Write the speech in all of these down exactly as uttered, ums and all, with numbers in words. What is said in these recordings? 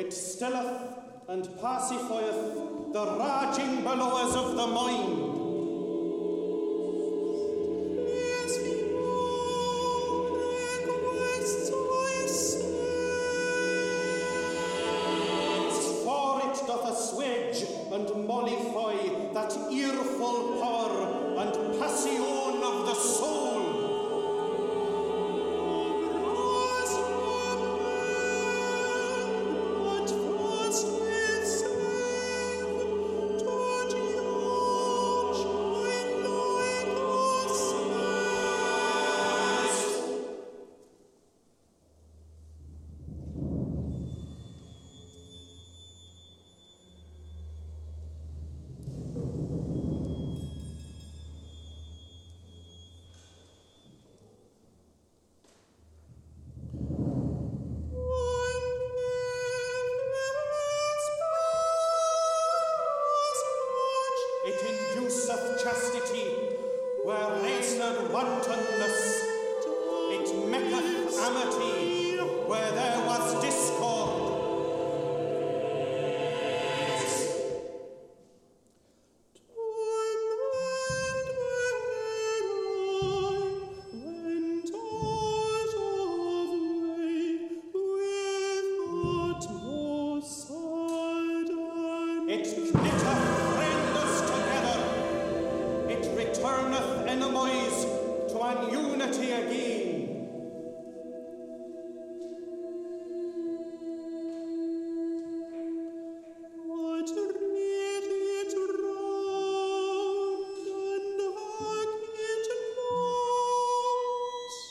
It stilleth and pacifieth the raging billows of the mind. And mollify that earful power and passion of the soul. Chastity, where raised wantonness, it maketh amity, where there was discord. It knitteth turneth enemies to an unity again. What read it round and hark it not?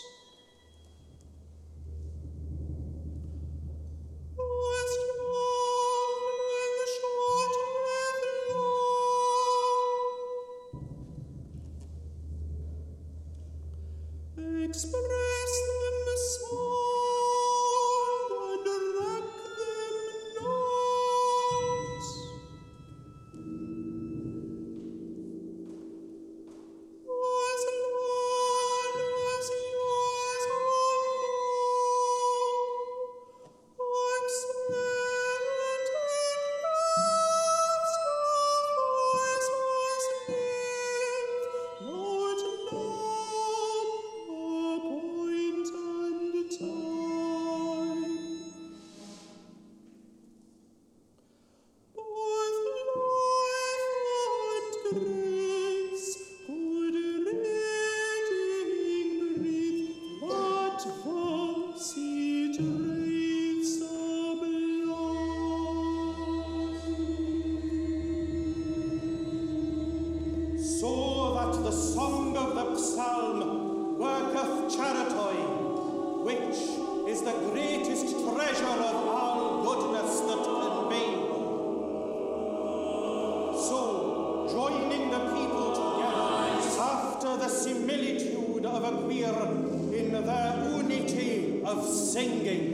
Was long and short with long. Express them sound and rack them not. Was long as yours on accent and blast of voice was not long. Point and time, both life and grace, good reading breathe, what false it raves sublime. So that the song of the psalm worketh charity, which is the greatest treasure of all goodness that can be. So, joining the people together after the similitude of a queer in their unity of singing.